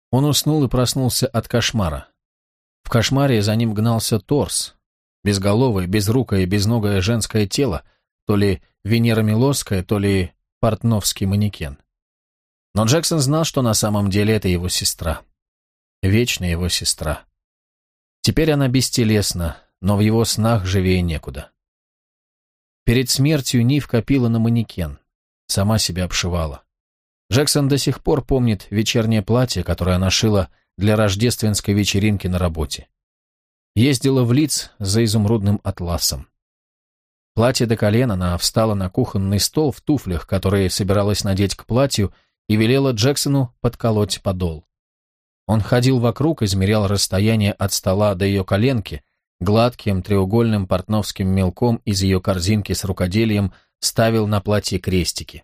Он уснул и проснулся от кошмара. В кошмаре за ним гнался торс, безголовое, безрукое, безногое женское тело, то ли Венера Милосская, то ли портновский манекен. Но Джексон знал, что на самом деле это его сестра. Вечная его сестра. Теперь она бестелесна, но в его снах живее некуда. Перед смертью Нив копила на манекен, сама себя обшивала. Джексон до сих пор помнит вечернее платье, которое она шила для рождественской вечеринки на работе. Ездила в Лидс за изумрудным атласом. Платье до колен, она встала на кухонный стол в туфлях, которые собиралась надеть к платью, и велела Джексону подколоть подол. Он ходил вокруг, измерял расстояние от стола до ее коленки, гладким треугольным портновским мелком из ее корзинки с рукоделием ставил на платье крестики.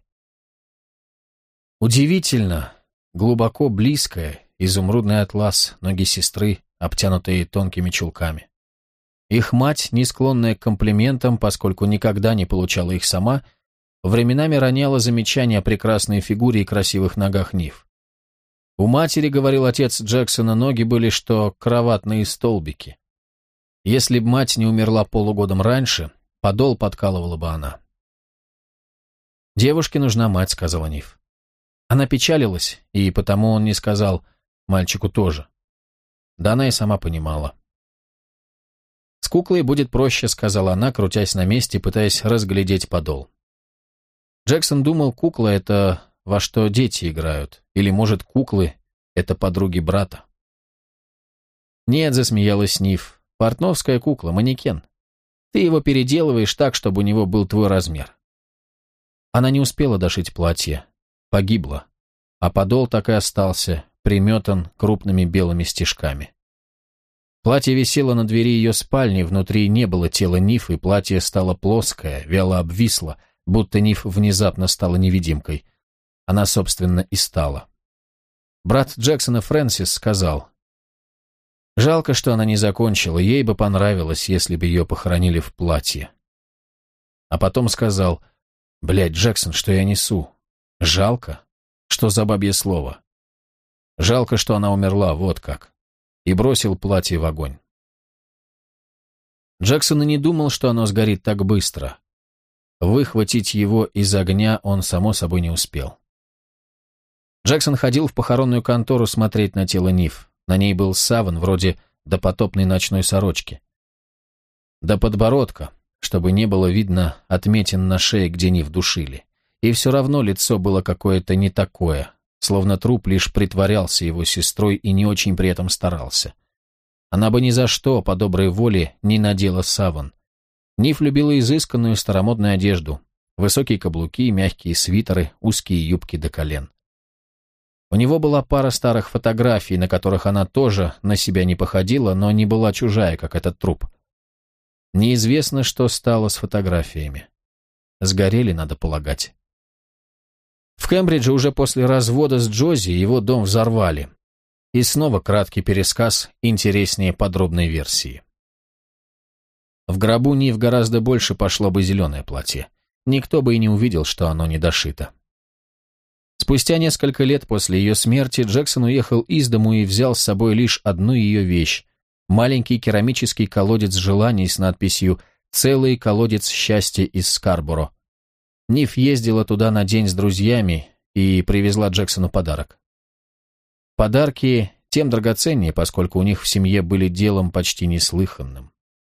Удивительно, глубоко близкое, изумрудный атлас, ноги сестры, обтянутые тонкими чулками. Их мать, не склонная к комплиментам, поскольку никогда не получала их сама, временами роняла замечания о прекрасной фигуре и красивых ногах Нив. У матери, говорил отец Джексона, ноги были что кроватные столбики. Если б мать не умерла полугодом раньше, подол подкалывала бы она. «Девушке нужна мать», — сказала Нив. Она печалилась, и потому он не сказал «мальчику тоже». Да она и сама понимала. «С куклой будет проще», — сказала она, крутясь на месте, пытаясь разглядеть подол. Джексон думал, кукла — это во что дети играют, или, может, куклы — это подруги брата. «Нет», — засмеялась Нив, — «портновская кукла, манекен. Ты его переделываешь так, чтобы у него был твой размер». Она не успела дошить платье, погибла, а подол так и остался, приметан крупными белыми стежками. Платье висело на двери ее спальни, внутри не было тела Нив, и платье стало плоское, вяло обвисло, будто Нив внезапно стала невидимкой. Она, собственно, и стала. Брат Джексона Фрэнсис сказал: «Жалко, что она не закончила, ей бы понравилось, если бы ее похоронили в платье». А потом сказал: «Блядь, Джексон, что я несу? Жалко? Что за бабье слово? Жалко, что она умерла, вот как». И бросил платье в огонь. Джексон и не думал, что оно сгорит так быстро. Выхватить его из огня он, само собой, не успел. Джексон ходил в похоронную контору смотреть на тело Нив. На ней был саван, вроде допотопной ночной сорочки. До подбородка, чтобы не было видно отметин на шее, где Нив душили. И все равно лицо было какое-то не такое, словно труп лишь притворялся его сестрой и не очень при этом старался. Она бы ни за что, по доброй воле, не надела саван. Нив любила изысканную старомодную одежду, высокие каблуки, мягкие свитеры, узкие юбки до колен. У него была пара старых фотографий, на которых она тоже на себя не походила, но не была чужая, как этот труп. Неизвестно, что стало с фотографиями. Сгорели, надо полагать. В Кембридже уже после развода с Джози его дом взорвали. И снова краткий пересказ интереснее подробной версии. В гробу Нив гораздо больше пошло бы зеленое платье. Никто бы и не увидел, что оно не дошито. Спустя несколько лет после ее смерти Джексон уехал из дому и взял с собой лишь одну ее вещь – маленький керамический колодец желаний с надписью «Целый колодец счастья из Скарборо». Нив ездила туда на день с друзьями и привезла Джексону подарок. Подарки тем драгоценнее, поскольку у них в семье были делом почти неслыханным.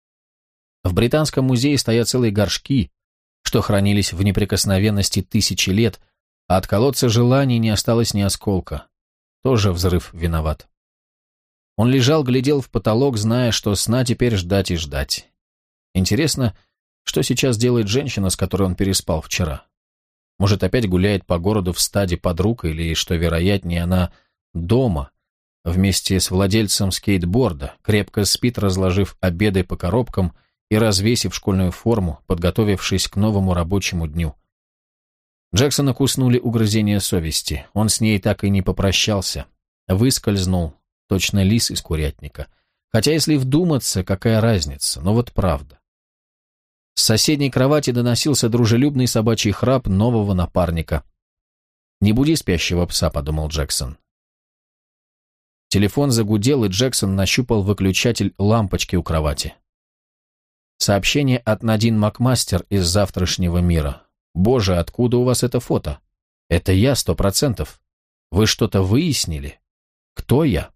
В Британском музее стоят целые горшки, что хранились в неприкосновенности тысячи лет, а от колодца желаний не осталось ни осколка. Тоже взрыв виноват. Он лежал, глядел в потолок, зная, что сна теперь ждать и ждать. Интересно, что сейчас делает женщина, с которой он переспал вчера? Может, опять гуляет по городу в стаде подруг, или, что вероятнее, она дома, вместе с владельцем скейтборда, крепко спит, разложив обеды по коробкам и развесив школьную форму, подготовившись к новому рабочему дню. Джексона куснули угрызения совести. Он с ней так и не попрощался. Выскользнул, точно лис из курятника. Хотя, если вдуматься, какая разница, но вот правда. С соседней кровати доносился дружелюбный собачий храп нового напарника. «Не буди спящего пса», — подумал Джексон. Телефон загудел, и Джексон нащупал выключатель лампочки у кровати. Сообщение от Надин Макмастер из завтрашнего мира. «Боже, откуда у вас это фото? Это я, 100%. Вы что-то выяснили? Кто я?»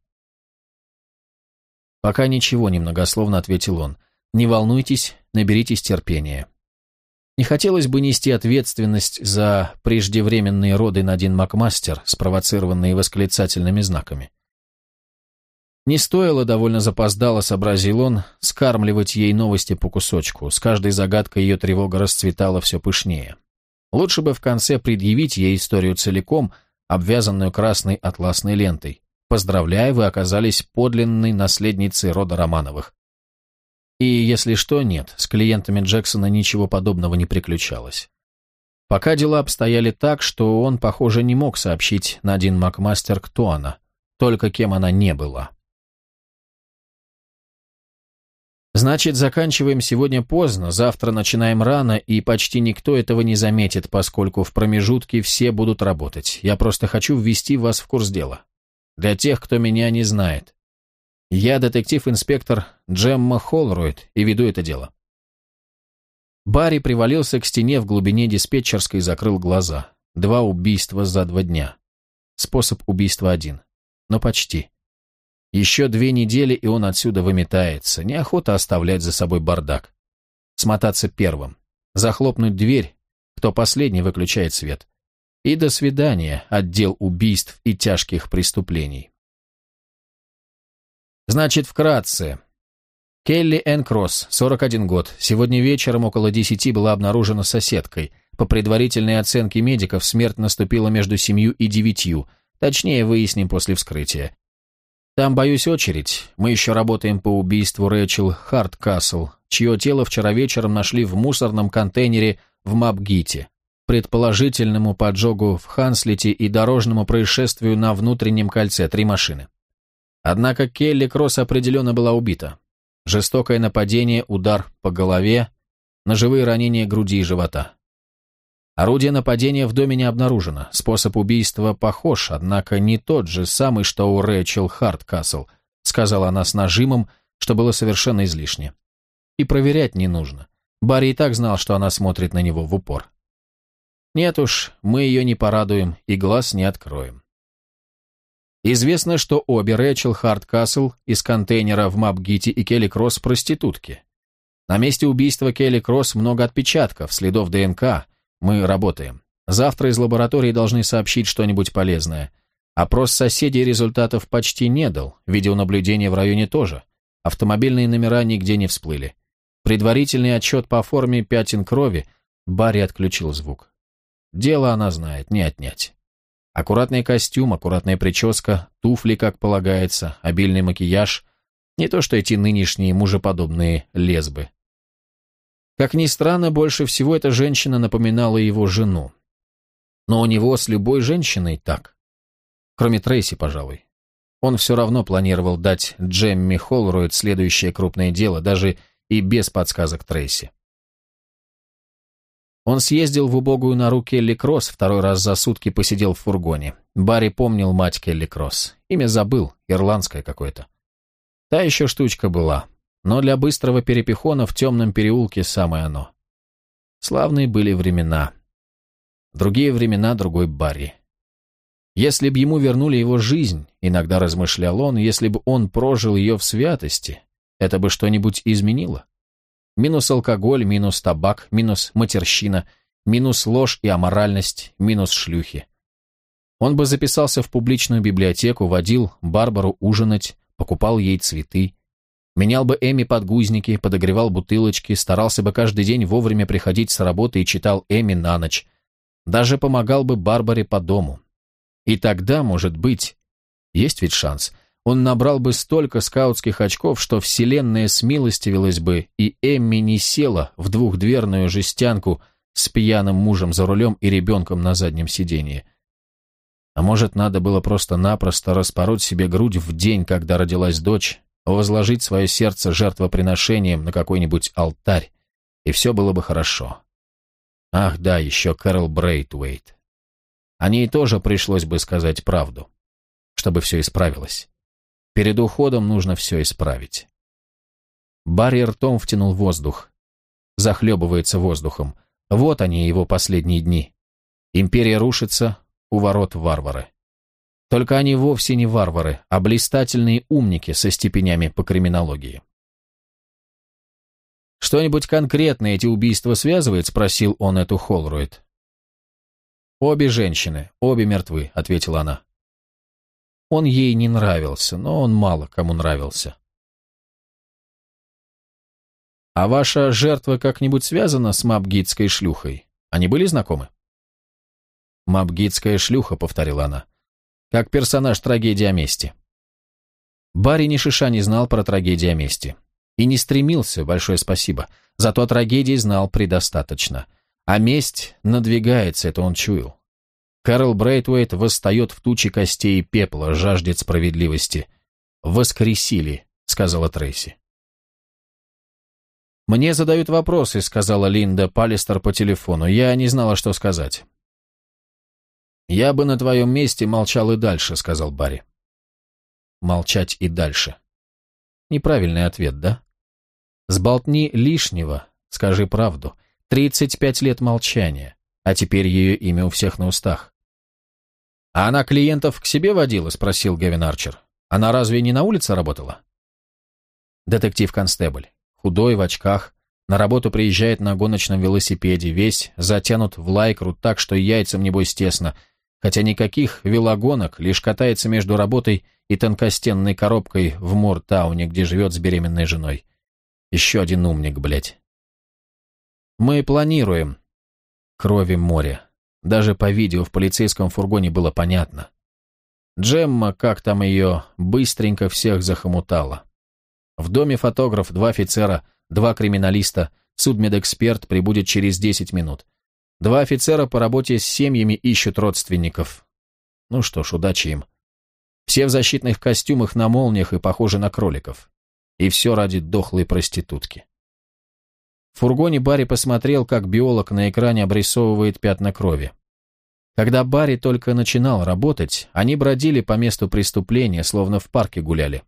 «Пока ничего», — немногословно ответил он. «Не волнуйтесь, наберитесь терпения». Не хотелось бы нести ответственность за преждевременные роды Надин Макмастер, спровоцированные восклицательными знаками. Не стоило, довольно запоздало, сообразил он, скармливать ей новости по кусочку. С каждой загадкой ее тревога расцветала все пышнее. Лучше бы в конце предъявить ей историю целиком, обвязанную красной атласной лентой. «Поздравляю, вы оказались подлинной наследницей рода Романовых». И, если что, нет, с клиентами Джексона ничего подобного не приключалось. Пока дела обстояли так, что он, похоже, не мог сообщить Надин Макмастер, кто она, только кем она не была. «Значит, заканчиваем сегодня поздно, завтра начинаем рано, и почти никто этого не заметит, поскольку в промежутке все будут работать. Я просто хочу ввести вас в курс дела. Для тех, кто меня не знает. Я детектив-инспектор Джемма Холройд и веду это дело». Барри привалился к стене в глубине диспетчерской и закрыл глаза. 2 убийства за 2 дня. Способ убийства 1. Но почти. Еще 2 недели, и он отсюда выметается. Неохота оставлять за собой бардак. Смотаться первым. Захлопнуть дверь, кто последний выключает свет. И до свидания, отдел убийств и тяжких преступлений. Значит, вкратце. Келли Энн Кросс, 41 год. Сегодня вечером около 10 была обнаружена соседкой. По предварительной оценке медиков, смерть наступила между 7 и 9. Точнее, выясним после вскрытия. Там, боюсь, очередь. Мы еще работаем по убийству Рэйчел Хардкасл, чье тело вчера вечером нашли в мусорном контейнере в Мапгите, предположительному поджогу в Ханслите и дорожному происшествию на внутреннем кольце 3 машины. Однако Келли Кросс определенно была убита. Жестокое нападение, удар по голове, ножевые ранения груди и живота. Орудие нападения в доме не обнаружено. Способ убийства похож, однако не тот же самый, что у Рэйчел Хардкасл, сказала она с нажимом, что было совершенно излишне. И проверять не нужно. Барри и так знал, что она смотрит на него в упор. Нет уж, мы ее не порадуем и глаз не откроем. Известно, что обе Рэйчел Хардкасл из контейнера в Мапгите и Келли Кросс проститутки. На месте убийства Келли Кросс много отпечатков, следов ДНК. Мы работаем. Завтра из лаборатории должны сообщить что-нибудь полезное. Опрос соседей результатов почти не дал, видеонаблюдение в районе тоже. Автомобильные номера нигде не всплыли. Предварительный отчет по форме пятен крови. Барри отключил звук. Дело она знает, не отнять. Аккуратный костюм, аккуратная прическа, туфли, как полагается, обильный макияж. Не то что эти нынешние мужеподобные лесбы. Как ни странно, больше всего эта женщина напоминала его жену. Но у него с любой женщиной так. Кроме Трейси, пожалуй. Он все равно планировал дать Джемме Холройд следующее крупное дело, даже и без подсказок Трейси. Он съездил в убогую нору Келли Кросс, 2 раз за сутки посидел в фургоне. Барри помнил мать Келли Кросс. Имя забыл, ирландское какое-то. Та еще штучка была. Но для быстрого перепихона в темном переулке самое оно. Славные были времена. Другие времена, другой Барри. Если б ему вернули его жизнь, иногда размышлял он, если бы он прожил ее в святости, это бы что-нибудь изменило? Минус алкоголь, минус табак, минус матерщина, минус ложь и аморальность, минус шлюхи. Он бы записался в публичную библиотеку, водил Барбару ужинать, покупал ей цветы, менял бы Эми подгузники, подогревал бутылочки, старался бы каждый день вовремя приходить с работы и читал Эми на ночь. Даже помогал бы Барбаре по дому. И тогда, может быть, есть ведь шанс, он набрал бы столько скаутских очков, что вселенная смилостивилась бы, и Эмми не села в 2-дверную жестянку с пьяным мужем за рулем и ребенком на заднем сиденье. А может, надо было просто-напросто распороть себе грудь в день, когда родилась дочь, возложить свое сердце жертвоприношением на какой-нибудь алтарь, и все было бы хорошо. Ах да, еще Кэрол Брейтвейт. О ней тоже пришлось бы сказать правду, чтобы все исправилось. Перед уходом нужно все исправить. Барри ртом втянул воздух. Захлебывается воздухом. Вот они, его последние дни. Империя рушится, у ворот варвары. Только они вовсе не варвары, а блистательные умники со степенями по криминологии. «Что-нибудь конкретное эти убийства связывает?» — спросил он эту Холроyd. «Обе женщины, обе мертвы», — ответила она. Он ей не нравился, но он мало кому нравился. «А ваша жертва как-нибудь связана с мабгитской шлюхой? Они были знакомы?» «Мабгитская шлюха», — повторила она, — «как персонаж трагедии о мести». Барри ни шиша не знал про трагедию о мести. И не стремился, большое спасибо, зато о трагедии знал предостаточно. А месть надвигается, это он чуял. Кэрол Брейтвейт восстает в тучи костей и пепла, жаждет справедливости. «Воскресили», — сказала Трейси. «Мне задают вопросы», — сказала Линда Паллистер по телефону. «Я не знала, что сказать». «Я бы на твоем месте молчал и дальше», — сказал Барри. «Молчать и дальше». Неправильный ответ, да? Сболтни лишнего, скажи правду. 35 лет молчания, а теперь ее имя у всех на устах. «А она клиентов к себе водила?» — спросил Гевин Арчер. «Она разве не на улице работала?» Детектив-констебль, худой, в очках, на работу приезжает на гоночном велосипеде, весь затянут в лайкру так, что яйцам небось тесно, хотя никаких велогонок, лишь катается между работой и тонкостенной коробкой в Мортауне, где живет с беременной женой. Еще один умник, блядь. Мы планируем. Крови море. Даже по видео в полицейском фургоне было понятно. Джемма, как там ее, быстренько всех захомутала. В доме фотограф, 2 офицера, 2 криминалиста, судмедэксперт прибудет через 10 минут. 2 офицера по работе с семьями ищут родственников. Ну что ж, удачи им. Все в защитных костюмах на молниях и похожи на кроликов. И все ради дохлой проститутки. В фургоне Барри посмотрел, как биолог на экране обрисовывает пятна крови. Когда Барри только начинал работать, они бродили по месту преступления, словно в парке гуляли.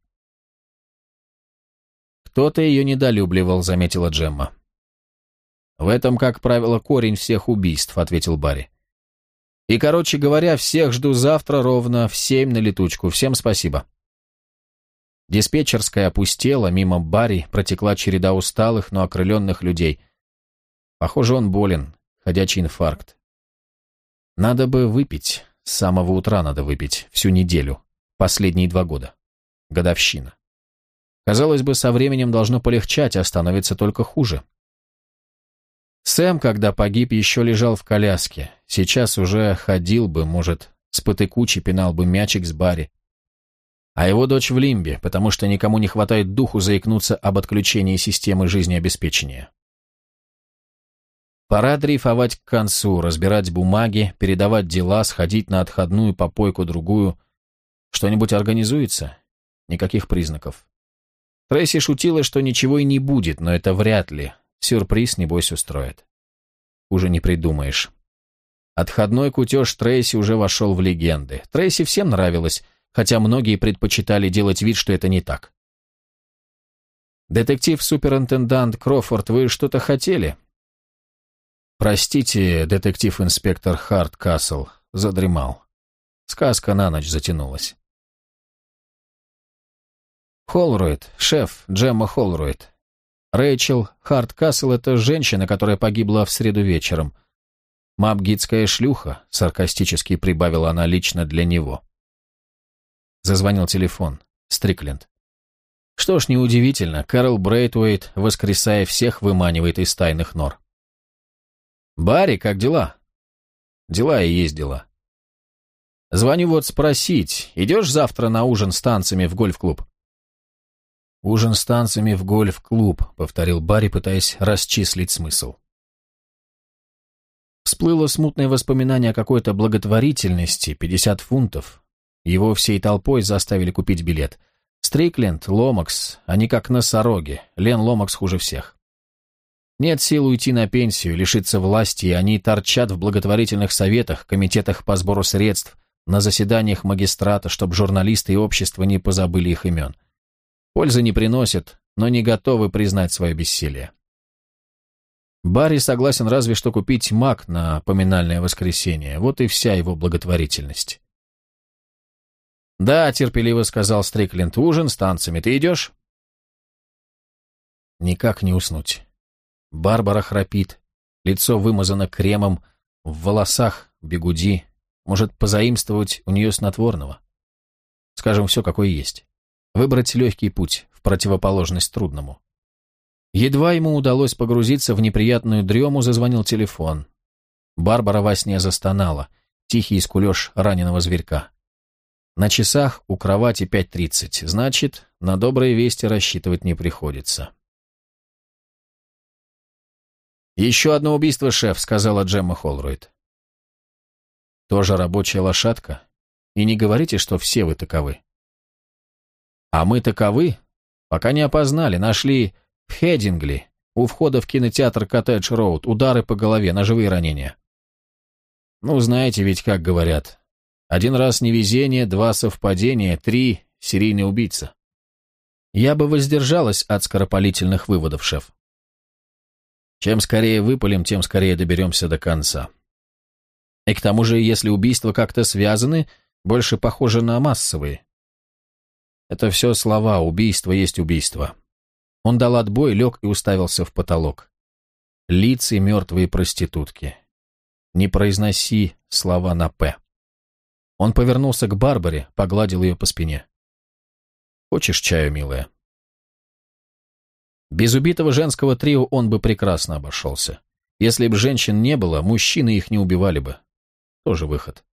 «Кто-то ее недолюбливал», — заметила Джемма. «В этом, как правило, корень всех убийств», — ответил Барри. «И, короче говоря, всех жду завтра ровно в 7 на летучку. Всем спасибо». Диспетчерская опустела, мимо Барри протекла череда усталых, но окрыленных людей. Похоже, он болен, ходячий инфаркт. Надо бы выпить, с самого утра надо выпить, всю неделю, последние 2 года. Годовщина. Казалось бы, со временем должно полегчать, а становится только хуже. Сэм, когда погиб, еще лежал в коляске. Сейчас уже ходил бы, может, спотыкучий пинал бы мячик с Барри. А его дочь в лимбе, потому что никому не хватает духу заикнуться об отключении системы жизнеобеспечения. Пора дрейфовать к концу, разбирать бумаги, передавать дела, сходить на отходную попойку-другую. Что-нибудь организуется? Никаких признаков. Трейси шутила, что ничего и не будет, но это вряд ли. Сюрприз, небось, устроит. Уже не придумаешь. Отходной кутеж Трейси уже вошел в легенды. Трейси всем нравилось, хотя многие предпочитали делать вид, что это не так. «Детектив-суперинтендант Крофорд, вы что-то хотели?» «Простите, детектив-инспектор Харткасл, задремал. Сказка на ночь затянулась». «Холроyd, шеф, Джемма Холроyd. Рэйчел Харткасл — это женщина, которая погибла в среду вечером. Мабгитская шлюха», — саркастически прибавила она лично для него. Зазвонил телефон. Стрикленд. Что ж, неудивительно, Кэрол Брейтвейт, воскресая всех, выманивает из тайных нор. «Барри, как дела?» «Дела и есть дела». «Звоню вот спросить, идешь завтра на ужин с танцами в гольф-клуб?» «Ужин с танцами в гольф-клуб», — повторил Барри, пытаясь расчислить смысл. Всплыло смутное воспоминание о какой-то благотворительности, 50 фунтов. Его всей толпой заставили купить билет. Стрикленд, Ломакс, они как носороги, Лен Ломакс хуже всех. Нет сил уйти на пенсию, лишиться власти, и они торчат в благотворительных советах, комитетах по сбору средств, на заседаниях магистрата, чтобы журналисты и общество не позабыли их имен. Пользы не приносят, но не готовы признать свое бессилие. Барри согласен разве что купить маг на поминальное воскресенье, вот и вся его благотворительность. «Да», — терпеливо сказал Стрикленд, — «ужин с танцами. Ты идешь?» Никак не уснуть. Барбара храпит, лицо вымазано кремом, в волосах бигуди, может позаимствовать у нее снотворного. Скажем, все какое есть. Выбрать легкий путь, в противоположность трудному. Едва ему удалось погрузиться в неприятную дрему, зазвонил телефон. Барбара во сне застонала, тихий скулеж раненого зверька. На часах у кровати 5:30, значит, на добрые вести рассчитывать не приходится. «Еще одно убийство, шеф», — сказала Джемма Холройд. «Тоже рабочая лошадка? И не говорите, что все вы таковы». «А мы таковы? Пока не опознали, нашли в Хедингли, у входа в кинотеатр Коттедж-Роуд, удары по голове, ножевые ранения». «Ну, знаете ведь, как говорят, 1 раз невезение, 2 совпадения, 3 серийный убийца». «Я бы воздержалась от скоропалительных выводов, шеф». «Чем скорее выпалим, тем скорее доберемся до конца. И к тому же, если убийства как-то связаны, больше похоже на массовые». «Это все слова, убийство есть убийство». Он дал отбой, лег и уставился в потолок. Лица мертвые проститутки. Не произноси слова на «П». Он повернулся к Барбаре, погладил ее по спине. «Хочешь чаю, милая?» Без убитого женского трио он бы прекрасно обошелся. Если бы женщин не было, мужчины их не убивали бы. Тоже выход.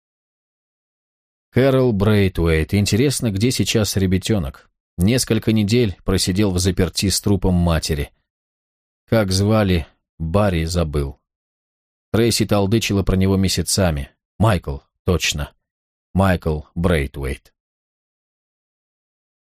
Кэрол Брейтуэйт. Интересно, где сейчас ребятенок? Несколько недель просидел взаперти с трупом матери. Как звали, Барри забыл. Трейси толдычила про него месяцами. Майкл, точно. Майкл Брейтуэйт.